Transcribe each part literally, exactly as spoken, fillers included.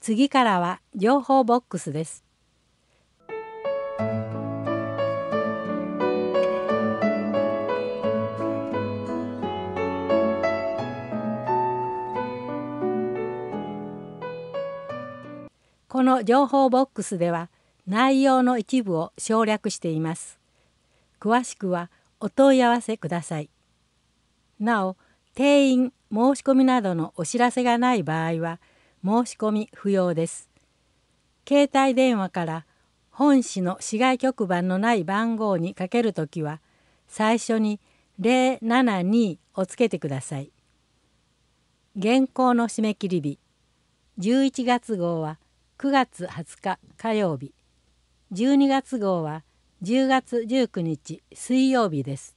次からは情報ボックスです。この情報ボックスでは内容の一部を省略しています。詳しくはお問い合わせください。なお、定員、申し込みなどのお知らせがない場合は申し込み不要です。携帯電話から本市の市外局番のない番号にかけるときは最初にゼロななにをつけてください。現行の締め切り日、じゅういちがつ号はくがつはつか火曜日、じゅうにがつ号はじゅうがつじゅうくにち水曜日です。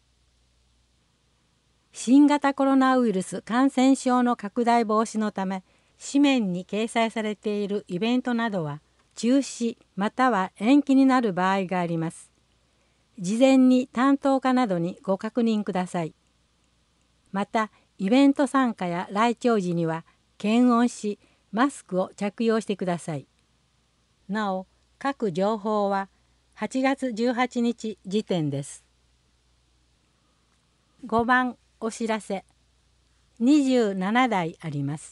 新型コロナウイルス感染症の拡大防止のため紙面に掲載されているイベントなどは中止または延期になる場合があります。事前に担当課などにご確認ください。またイベント参加や来庁時には検温しマスクを着用してください。なお各情報ははちがつじゅうはちにち時点です。ごばんお知らせ。にじゅうななだいあります。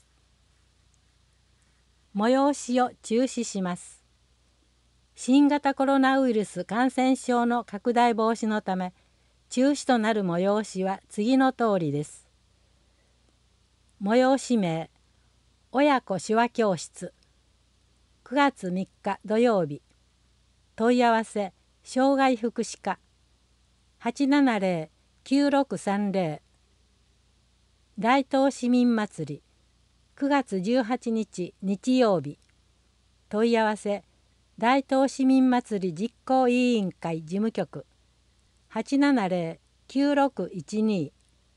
催しを中止します。新型コロナウイルス感染症の拡大防止のため中止となる催しは次の通りです。催し名、親子手話教室、くがつみっか土曜日。問い合わせ、障害福祉課、はちななゼロ きゅうろくさんゼロ。大東市民祭り、くがつじゅうはちにち日曜日。問い合わせ、大東市民祭り実行委員会事務局、はちななゼロ きゅうろくいちに。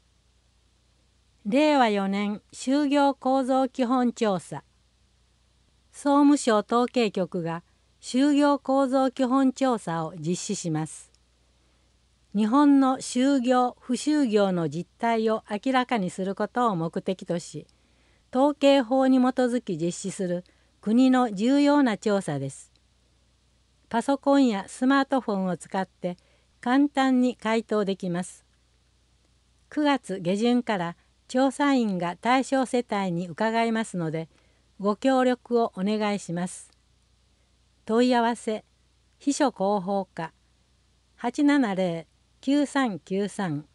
れいわよねん就業構造基本調査。総務省統計局が就業構造基本調査を実施します。日本の就業・不就業の実態を明らかにすることを目的とし、統計法に基づき実施する国の重要な調査です。パソコンやスマートフォンを使って簡単に回答できます。くがつげじゅんから調査員が対象世帯に伺いますので、ご協力をお願いします。問い合わせ、秘書広報課、はちななゼロ きゅうさんきゅうさん。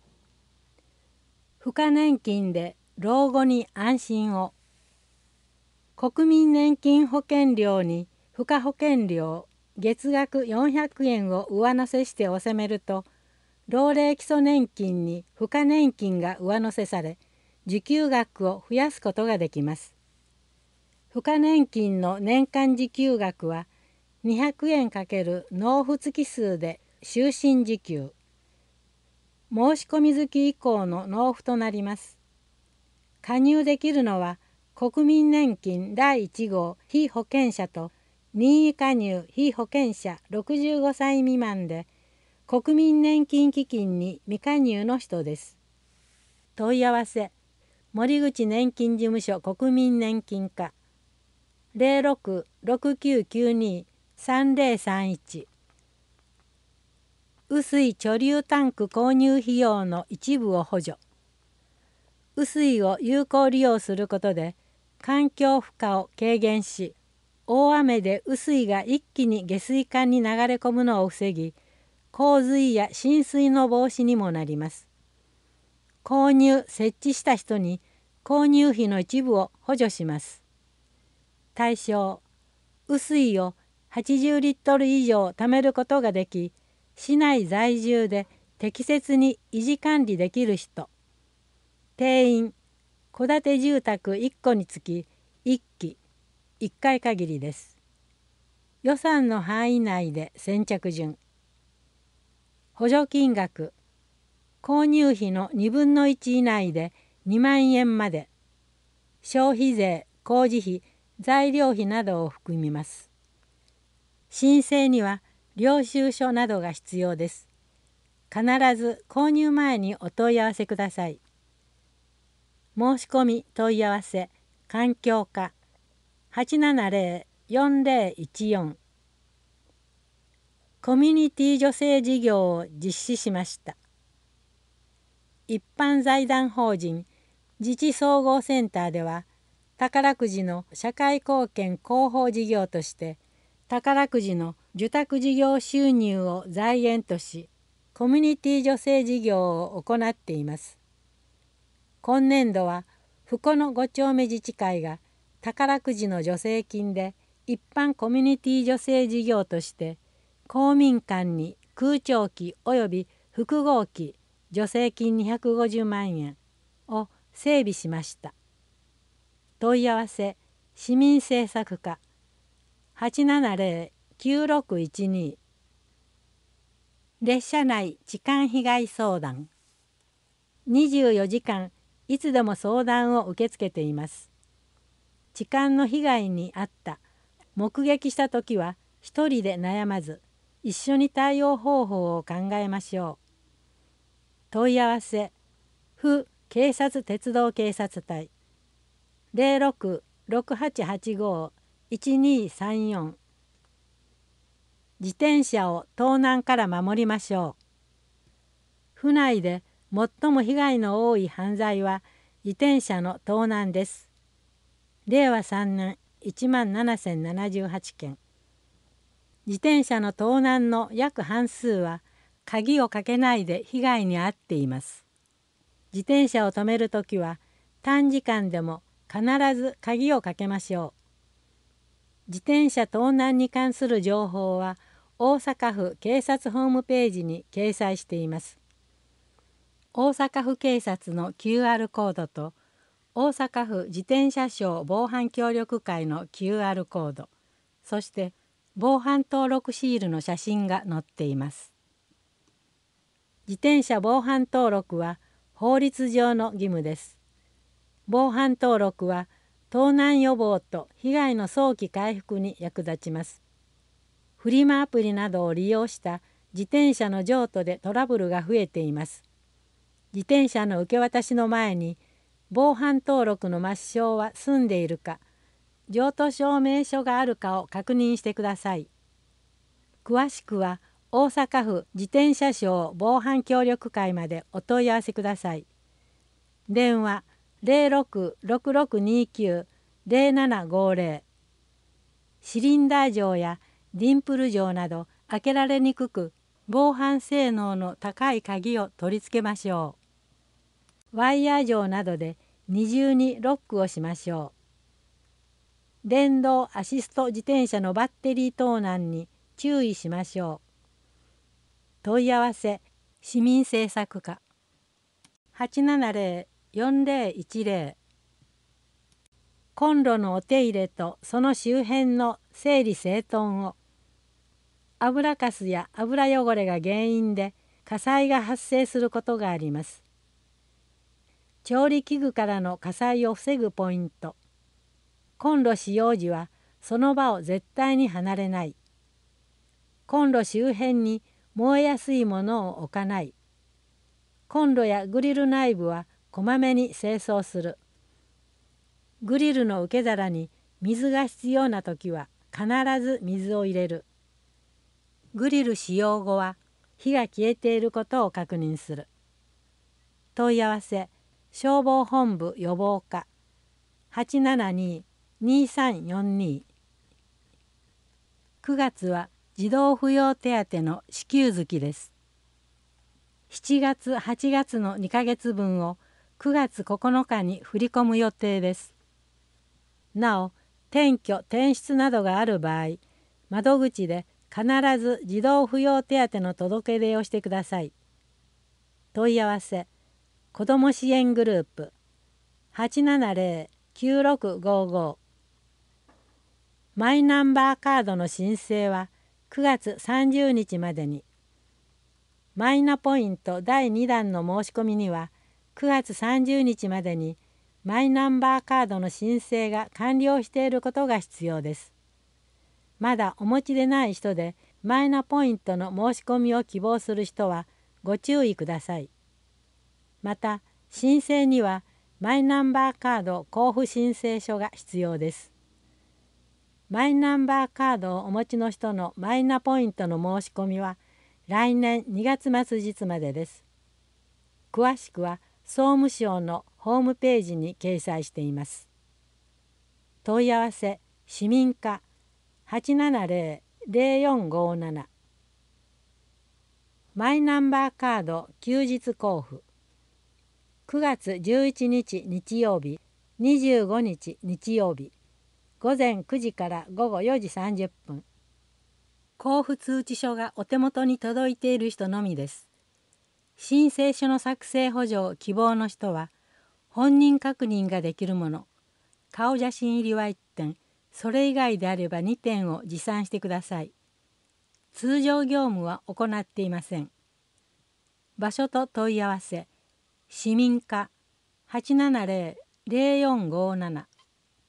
付加年金で老後に安心を。国民年金保険料に付加保険料月額よんひゃくえんを上乗せして納めると、老齢基礎年金に付加年金が上乗せされ、受給額を増やすことができます。付加年金の年間受給額はにひゃくえん×納付月数で終身受給。申し込み月以降の納付となります。加入できるのは国民年金だいいち号被保険者と任意加入被保険者ろくじゅうごさい未満で国民年金基金に未加入の人です。問い合わせ、森口年金事務所国民年金課、ゼロろく ろくきゅうきゅうに さんゼロさんいち。雨水貯留タンク購入費用の一部を補助。雨水を有効利用することで環境負荷を軽減し、大雨で雨水が一気に下水管に流れ込むのを防ぎ、洪水や浸水の防止にもなります。購入・設置した人に購入費の一部を補助します。対象、雨水をはちじゅうリットル以上貯めることができ、市内在住で適切に維持管理できる人。定員、戸建て住宅いっこにつきいっき、いっかい限りです。予算の範囲内で先着順。補助金額、購入費のにぶんのいち以内でにまんえんまで。消費税、工事費、材料費などを含みます。申請には領収書などが必要です。必ず購入前にお問い合わせください。申し込み問い合わせ、環境課はちななゼロ よんゼロいちよん。コミュニティ助成事業を実施しました。一般財団法人自治総合センターでは、宝くじの社会貢献広報事業として宝くじの受託事業収入を財源とし、コミュニティ助成事業を行っています。今年度は福野ご丁目自治会が宝くじの助成金で一般コミュニティ助成事業として公民館に空調機及び複合機助成金にひゃくごじゅうまんえんを整備しました。問い合わせ市民政策課 はちななゼロ きゅうろくいちに。列車内痴漢被害相談。にじゅうよじかんいつでも相談を受け付けています。痴漢の被害に遭った、目撃したときは一人で悩まず、一緒に対応方法を考えましょう。問い合わせ府警察鉄道警察隊 ゼロろく ろくはちはちご いちにさんよん。自転車を盗難から守りましょう。府内で最も被害の多い犯罪は自転車の盗難です。れいわさんねんいちまんななせんななじゅうはちけん。自転車の盗難の約半数は鍵をかけないで被害に遭っています。自転車を止めるときは短時間でも必ず鍵をかけましょう。自転車盗難に関する情報は大阪府警察ホームページに掲載しています。大阪府警察の キューアール コードと大阪府自転車商防犯協力会の キューアール コード、そして防犯登録シールの写真が載っています。自転車防犯登録は法律上の義務です。防犯登録は盗難予防と被害の早期回復に役立ちます。フリマアプリなどを利用した自転車の譲渡でトラブルが増えています。自転車の受け渡しの前に防犯登録の抹消は済んでいるか、譲渡証明書があるかを確認してください。詳しくは大阪府自転車商防犯協力会までお問い合わせください。電話 ゼロろく ろくろくにきゅう ゼロななごゼロ。シリンダー錠やディンプル錠など開けられにくく防犯性能の高い鍵を取り付けましょう。ワイヤー錠などで二重にロックをしましょう。電動アシスト自転車のバッテリー盗難に注意しましょう。問い合わせ市民政策課 はちななゼロ よんゼロいちゼロ。コンロのお手入れとその周辺の整理整頓を。油かすや油汚れが原因で火災が発生することがあります。調理器具からの火災を防ぐポイント。コンロ使用時はその場を絶対に離れない。コンロ周辺に燃えやすいものを置かない。コンロやグリル内部はこまめに清掃する。グリルの受け皿に水が必要な時は必ず水を入れる。グリル使用後は火が消えていることを確認する。問い合わせ消防本部予防課 はちななに にさんよんに。くがつは児童扶養手当の支給月です。しちがつはちがつのにかげつぶんをくがつここのかに振り込む予定です。なお転居転出などがある場合、窓口で必ず児童扶養手当の届け出をしてください。問い合わせ子ども支援グループ はちななゼロ きゅうろくごご。マイナンバーカードの申請はくがつさんじゅうにちまでに。マイナポイントだいにだんの申し込みにはくがつさんじゅうにちまでにマイナンバーカードの申請が完了していることが必要です。まだお持ちでない人でマイナポイントの申し込みを希望する人はご注意ください。また申請にはマイナンバーカード交付申請書が必要です。 マイナンバーカードをお持ちの人のマイナポイントの申し込みは来年にがつ末日までです。詳しくは総務省のホームページに掲載しています。問い合わせ市民課 はちななゼロ ゼロよんごなな。マイナンバーカード休日交付くがつじゅういちにち日曜日、にじゅうごにち日曜日、ごぜんくじからごごよじさんじゅっぷん。交付通知書がお手元に届いている人のみです。申請書の作成補助を希望の人は、本人確認ができるもの、顔写真入りはいってん、それ以外であればにてんを持参してください。通常業務は行っていません。場所と問い合わせ、市民課 はちななゼロ ゼロよんごなな。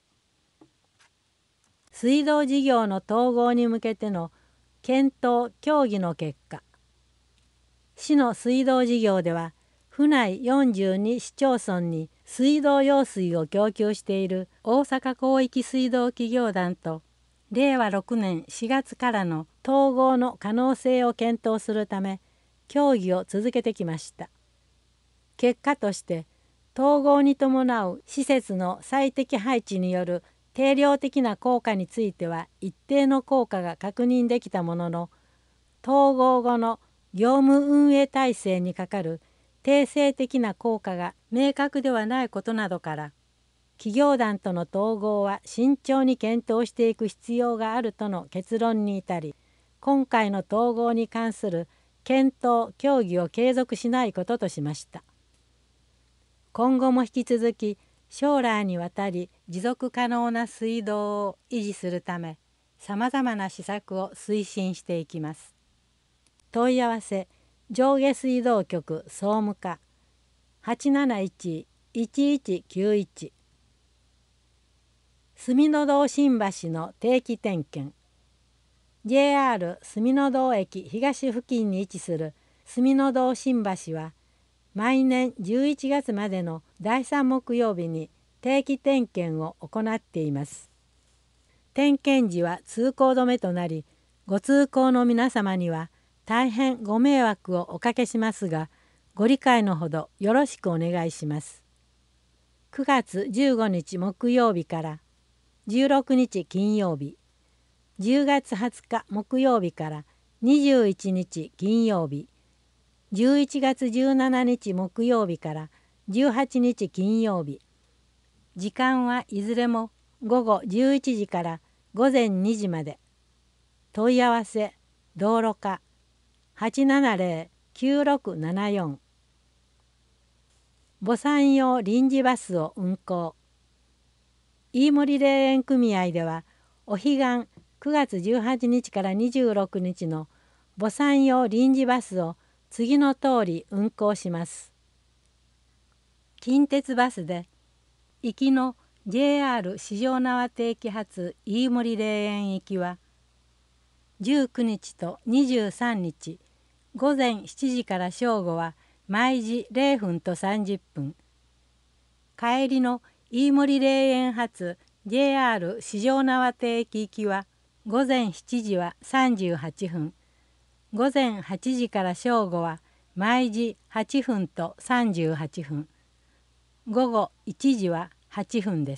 水道事業の統合に向けての検討・協議の結果、市の水道事業では、府内よんじゅうに市町村に水道用水を供給している大阪広域水道企業団と、れいわろくねんしがつからの統合の可能性を検討するため、協議を続けてきました。結果として、統合に伴う施設の最適配置による定量的な効果については一定の効果が確認できたものの、統合後の業務運営体制にかかる定性的な効果が明確ではないことなどから、企業団との統合は慎重に検討していく必要があるとの結論に至り、今回の統合に関する検討・協議を継続しないこととしました。今後も引き続き将来にわたり持続可能な水道を維持するため、さまざまな施策を推進していきます。問い合わせ上下水道局総務課 はちなないち いちいちきゅういち。住の堂新橋の定期点検。 ジェイアール 住の堂駅東付近に位置する住の堂新橋は、毎年じゅういちがつまでのだいさん木曜日に定期点検を行っています。点検時は通行止めとなり、ご通行の皆様には大変ご迷惑をおかけしますが、ご理解のほどよろしくお願いします。くがつじゅうごにち木曜日からじゅうろくにち金曜日、じゅうがつはつか木曜日からにじゅういちにち金曜日、じゅういちがつじゅうしちにち木曜日からじゅうはちにち金曜日。時間はいずれもごごじゅういちじからごぜんにじまで。問い合わせ道路課 はちななゼロ きゅうろくななよん。墓参用臨時バスを運行。飯森霊園組合では、お彼岸くがつじゅうはちにちからにじゅうろくにちの墓参用臨時バスを次の通り運行します。近鉄バスで行きの ジェイアール 四条畷定期発飯森霊園行きはじゅうくにちとにじゅうさんにちごぜんしちじから正午は毎時れいふんとさんじゅっぷん。帰りの飯森霊園発 ジェイアール 四条畷定期行きはごぜんしちじはさんじゅうはっぷん。ごぜんはちじから正午は毎時はっぷんとさんじゅうはっぷん。午後いちじははっぷんです。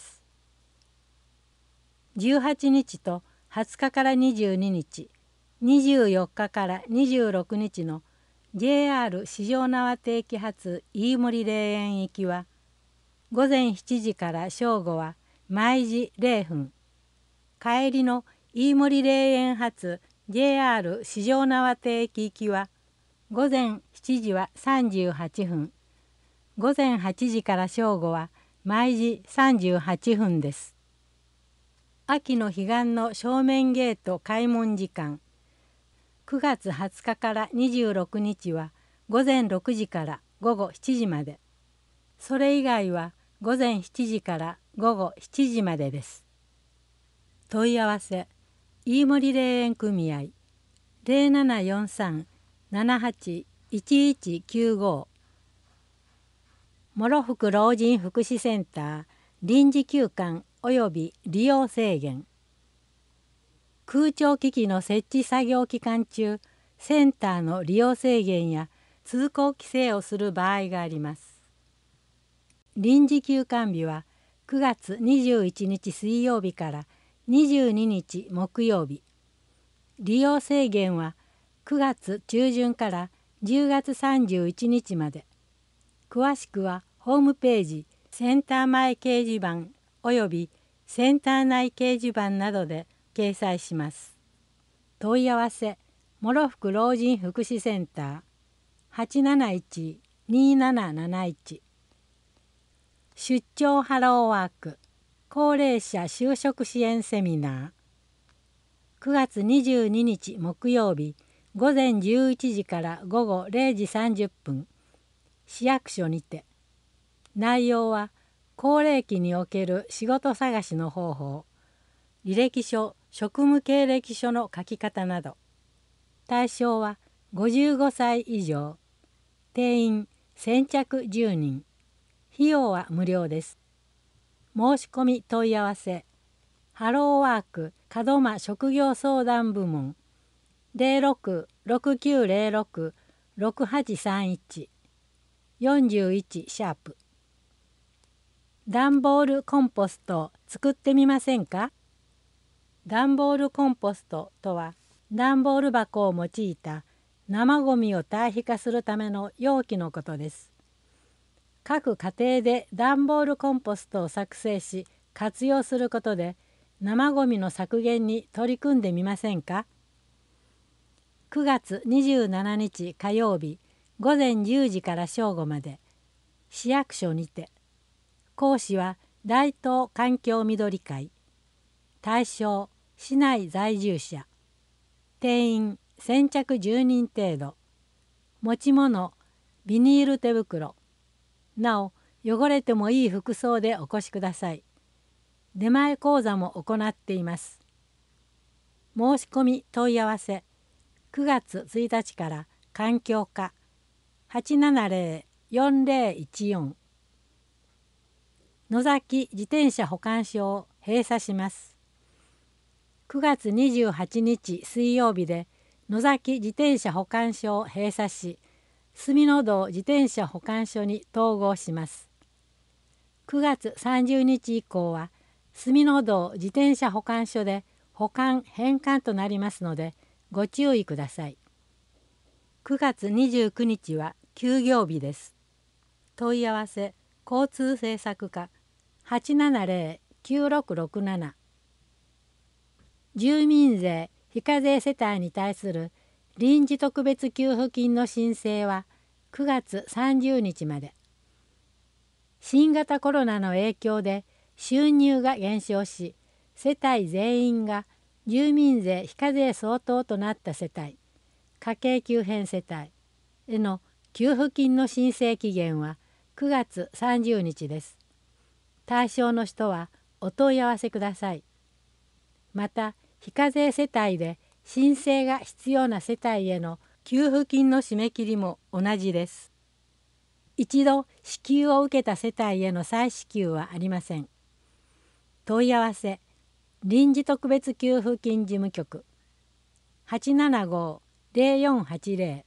じゅうはちにちとはつかからにじゅうににち、にじゅうよっかからにじゅうろくにちの ジェイアール 四条畷定期発飯森霊園行きはごぜんしちじから正午は毎時れいふん。帰りの飯森霊園発 ジェイアール 四条畷定期行きはごぜんしちじはさんじゅうはっぷん。ごぜんはちじから正午は毎時さんじゅうはっぷんです。秋の彼岸の正面ゲート開門時間。くがつはつかからにじゅうろくにちはごぜんろくじからごごしちじまで。それ以外はごぜんしちじからごごしちじまでです。問い合わせ飯森霊園組合 ゼロななよんさん ななはち いちいちきゅうご。諸福老人福祉センター臨時休館および利用制限。 空調機器の設置作業期間中、センターの利用制限や通行規制をする場合があります。臨時休館日はくがつにじゅういちにち水曜日からにじゅうににち木曜日。利用制限はくがつちゅうじゅんからじゅうがつさんじゅういちにちまで。詳しくはホームページ、センター前掲示板およびセンター内掲示板などで掲載します。問い合わせ、諸福老人福祉センター はちなないち にーなななないち。出張ハローワーク高齢者就職支援セミナーくがつにじゅうににち木曜日ごぜんじゅういちじからごごれいじさんじゅっぷん市役所にて。内容は高齢期における仕事探しの方法、履歴書、職務経歴書の書き方など。対象はごじゅうごさい以上。定員先着じゅうにん。費用は無料です。申し込み問い合わせ、ハローワーク門真職業相談部門 ゼロろく ろくきゅうゼロろく ろくはちさんいち よんじゅういちシャープ。段ボールコンポストを作ってみませんか？段ボールコンポストとは、段ボール箱を用いた生ごみを堆肥化するための容器のことです。各家庭で段ボールコンポストを作成し活用することで生ごみの削減に取り組んでみませんか？くがつにじゅうしちにち火曜日ごぜんじゅうじから正午まで市役所にて。講師は大東環境緑会。対象市内在住者。定員先着じゅうにん程度。持ち物ビニール手袋。なお汚れてもいい服装でお越しください。出前講座も行っています。申し込み問い合わせくがつついたちから環境課 はちななぜろ よんぜろいちよん。野崎自転車保管所を閉鎖します。くがつにじゅうはちにち水曜日で野崎自転車保管所を閉鎖し、住野道自転車保管所に統合します。くがつさんじゅうにち以降は住野道自転車保管所で保管返還となりますのでご注意ください。くがつにじゅうくにちは休業日です。問い合わせ交通政策課 はちななぜろ きゅうろくろくなな。住民税非課税世帯に対する臨時特別給付金の申請はくがつさんじゅうにちまで。新型コロナの影響で収入が減少し、世帯全員が住民税非課税相当となった世帯、家計急変世帯への給付金の申請期限はくがつさんじゅうにちです。対象の人はお問い合わせください。また、非課税世帯で申請が必要な世帯への給付金の締め切りも同じです。一度支給を受けた世帯への再支給はありません。問い合わせ臨時特別給付金事務局 はちななご ぜろよんはちぜろ。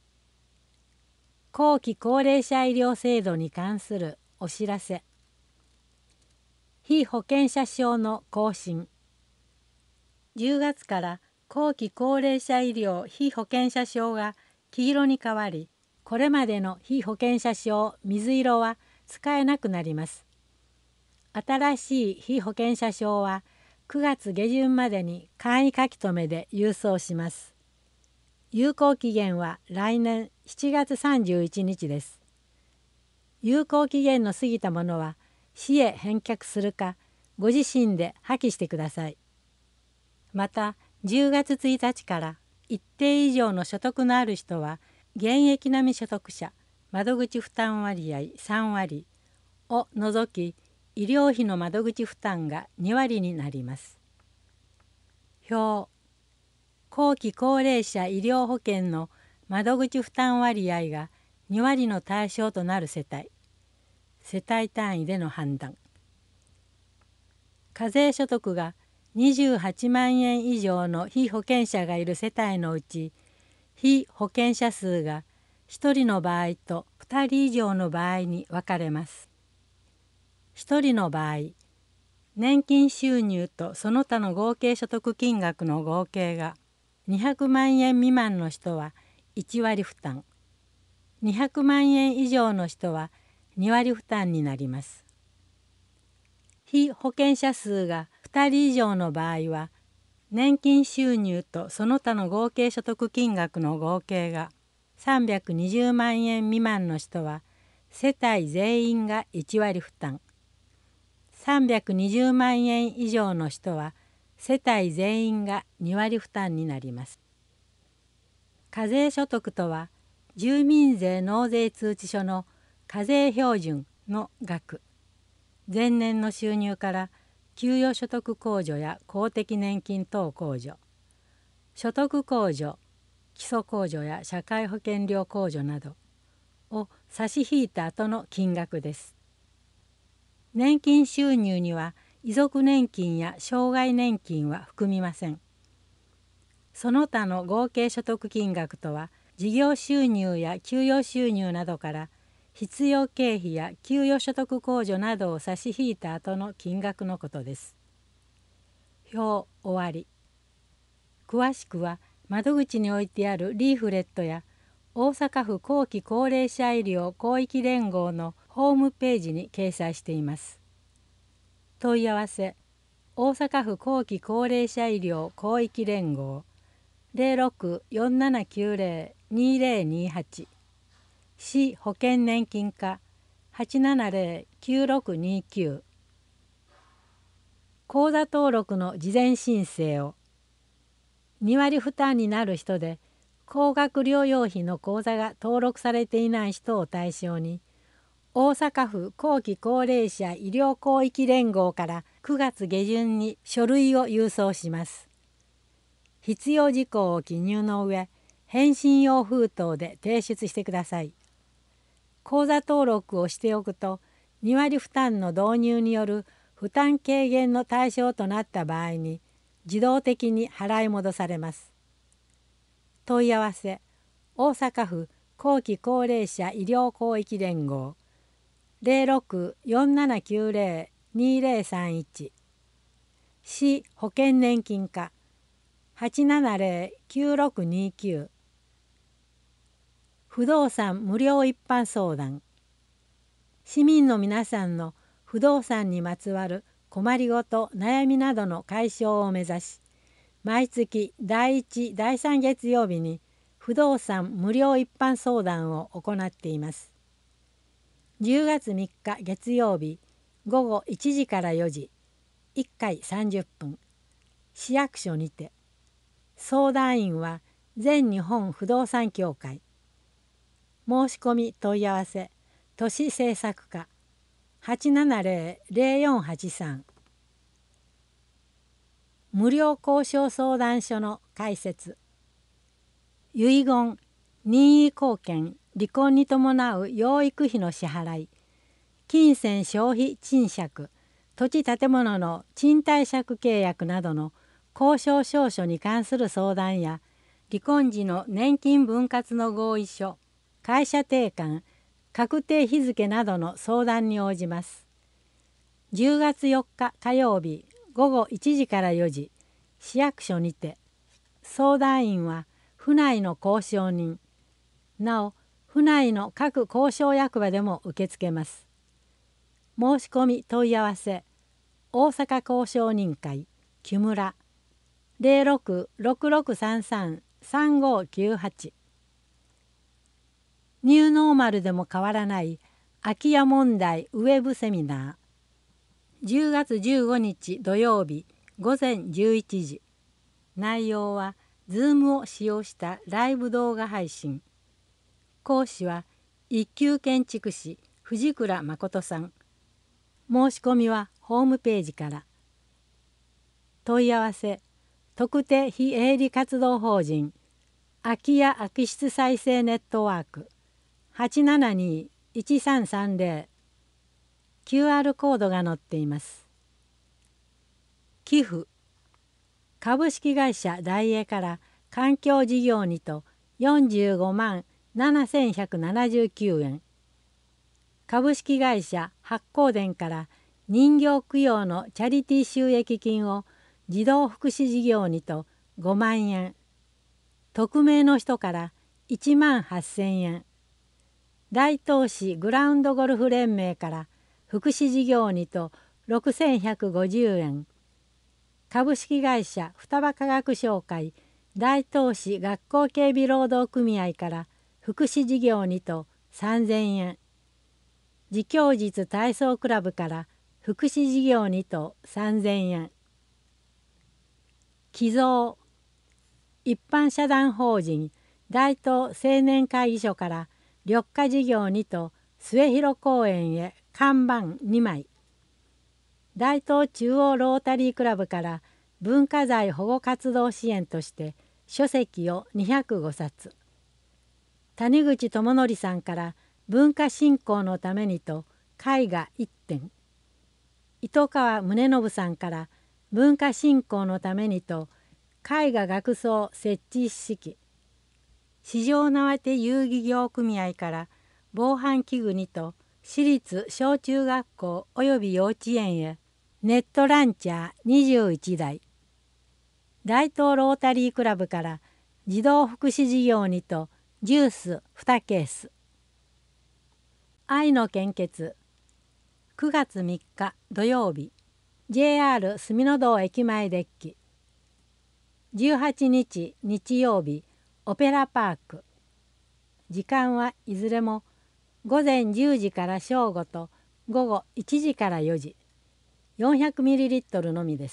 後期高齢者医療制度に関するお知らせ。被保険者証の更新。じゅうがつから後期高齢者医療被保険者証が黄色に変わり、これまでの被保険者証水色は使えなくなります。新しい被保険者証はくがつげじゅんまでに簡易書留で郵送します。有効期限は来年しちがつさんじゅういちにちです。有効期限の過ぎたものは市へ返却するか、ご自身で破棄してください。また、じゅうがつついたちから一定以上の所得のある人は、現役並み所得者窓口負担割合さんわりを除き、医療費の窓口負担がにわりになります。表、後期高齢者医療保険の窓口負担割合がにわりの対象となる世帯、世帯単位での判断。課税所得がにじゅうはちまんえん以上の被保険者がいる世帯のうち、被保険者数がひとりの場合とふたり以上の場合に分かれます。ひとりの場合、年金収入とその他の合計所得金額の合計がにひゃくまんえん未満の人はいちわり負担、にひゃくまんえん以上の人はにわり負担になります。被保険者数がふたり以上の場合は、年金収入とその他の合計所得金額の合計がさんびゃくにじゅうまんえん未満の人は世帯全員がいちわり負担、さんびゃくにじゅうまんえん以上の人は世帯全員がにわり負担になります。課税所得とは、住民税納税通知書の課税標準の額、前年の収入から給与所得控除や公的年金等控除、所得控除、基礎控除や社会保険料控除などを差し引いた後の金額です。年金収入には遺族年金や障害年金は含みません。その他の合計所得金額とは、事業収入や給与収入などから必要経費や給与所得控除などを差し引いた後の金額のことです。表終わり。詳しくは窓口に置いてあるリーフレットや大阪府後期高齢者医療広域連合のホームページに掲載しています。問い合わせ、大阪府後期高齢者医療広域連合 ゼロろく よんななきゅうゼロ にゼロにはち、市保険年金課 はちななゼロ きゅうろくにきゅう、口座登録の事前申請を。にわり負担になる人で高額療養費の口座が登録されていない人を対象に、大阪府後期高齢者医療広域連合からくがつげじゅんに書類を郵送します。必要事項を記入の上、返信用封筒で提出してください。口座登録をしておくと、にわり負担の導入による負担軽減の対象となった場合に自動的に払い戻されます。問い合わせ、大阪府後期高齢者医療広域連合 ゼロろく よんななきゅうゼロ にゼロさんいち、市保険年金課 はちななゼロ きゅうろくにきゅう、不動産無料一般相談。市民の皆さんの不動産にまつわる困りごと悩みなどの解消を目指し、毎月だいいち、だいさん月曜日に不動産無料一般相談を行っています。じゅうがつみっか月曜日ごごいちじからよじ、いっかいさんじゅっぷん、市役所にて。相談員は全日本不動産協会。申し込み問い合わせ、都市政策課 はちななゼロ ゼロよんはちさん。無料交渉相談所の開設。遺言、任意後見、離婚に伴う養育費の支払い、金銭消費賃借、土地建物の賃貸借契約などの交渉証書に関する相談や、離婚時の年金分割の合意書、会社定款、確定日付などの相談に応じます。じゅうがつよっか火曜日ごごいちじからよじ、市役所にて。相談員は府内の交渉人、なお府内の各交渉役場でも受け付けます。申し込み問い合わせ、大阪交渉人会木村 ゼロろく ろくろくさんさん さんごきゅうはち。ニューノーマルでも変わらない空き家問題ウェブセミナー。じゅうがつじゅうごにち土曜日ごぜんじゅういちじ。内容は Zoom を使用したライブ動画配信。講師は一級建築士藤倉誠さん。申し込みはホームページから。問い合わせ、特定非営利活動法人空き家空き室再生ネットワーク はちななに いちさんさんゼロ。 キューアール コードが載っています。寄付、 株式会社ダイエーから環境事業にとよんじゅうごまんななせんひゃくななじゅうきゅうえん。株式会社八光電から人形供養のチャリティー収益金を児童福祉事業にとごまんえん。匿名の人からいちまんはっせんえん。大東市グラウンドゴルフ連盟から福祉事業にとろくせんひゃくごじゅうえん。株式会社双葉科学商会大東市学校警備労働組合から福祉事業にとさんぜんえん。自供実体操クラブから福祉事業にとさんぜんえん。寄贈一般社団法人大東青年会議所から緑化事業にと末広公園へ看板にまい。大東中央ロータリークラブから文化財保護活動支援として書籍をにひゃくごさつ。谷口智則さんから文化振興のためにと絵画いってん。糸川宗信さんから文化振興のためにと絵画学装設置一式。四条縄手遊戯業組合から防犯器具にと私立小中学校および幼稚園へネットランチャーにじゅういちだい。大東ロータリークラブから児童福祉事業にとジュースにケース。愛の献血くがつみっか土曜日 ジェイアール 住の堂駅前デッキ。じゅうはちにち日曜日オペラパーク。時間はいずれもごぜんじゅうじから正午とごごいちじからよじ。よんひゃくミリリットル のみです。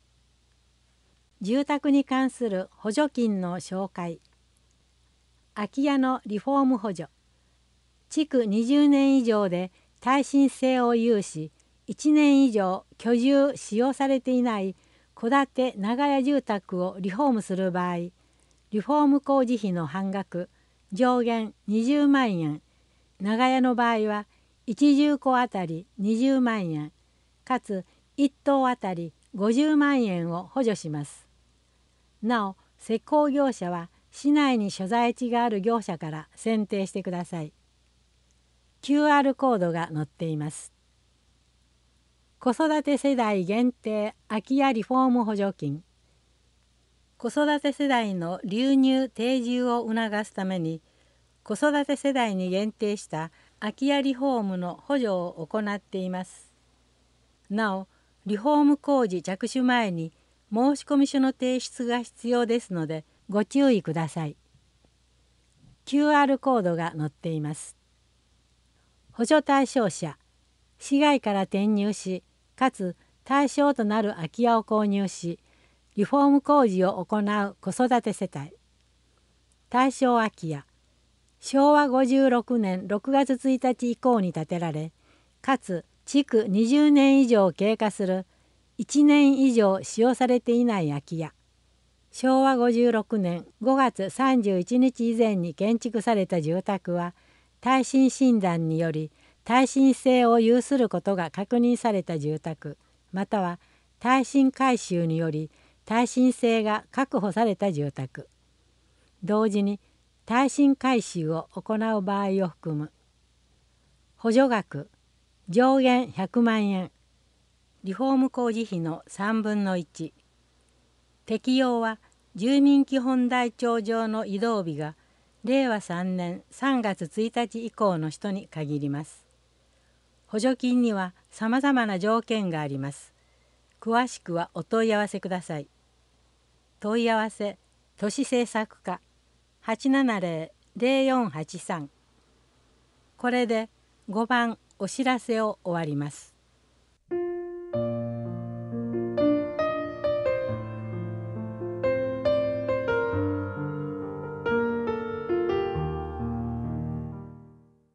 住宅に関する補助金の紹介。空き家のリフォーム補助。築にじゅうねん以上で耐震性を有し、いちねん以上居住使用されていない戸建て長屋住宅をリフォームする場合、リフォーム工事費の半額、上限にじゅうまんえん、長屋の場合はいち住戸あたりにじゅうまんえん、かついっ棟あたりごじゅうまんえんを補助します。なお、施工業者は市内に所在地がある業者から選定してください。キューアール コードが載っています。子育て世代限定空き家リフォーム補助金。子育て世代の流入定住を促すために、子育て世代に限定した空き家リフォームの補助を行っています。なお、リフォーム工事着手前に申込書の提出が必要ですのでご注意ください。キューアール コードが載っています。補助対象者、市外から転入し、かつ対象となる空き家を購入し、リフォーム工事を行う子育て世帯。対象空き家、しょうわごじゅうろくねんろくがつついたち以降に建てられ、かつ築にじゅうねん以上経過するいちねん以上使用されていない空き家。しょうわごじゅうろくねんごがつさんじゅういちにち以前に建築された住宅は、耐震診断により耐震性を有することが確認された住宅、または耐震改修により耐震性が確保された住宅。同時に耐震改修を行う場合を含む。補助額上限ひゃくまんえん。リフォーム工事費のさんぶんのいち。適用は住民基本台帳上の移動日がれいわさんねんさんがつついたち以降の人に限ります。補助金にはさまざまな条件があります。詳しくはお問い合わせください。問い合わせ都市政策課 はちななぜろ ぜろよんはちさん。これでごばんお知らせを終わります。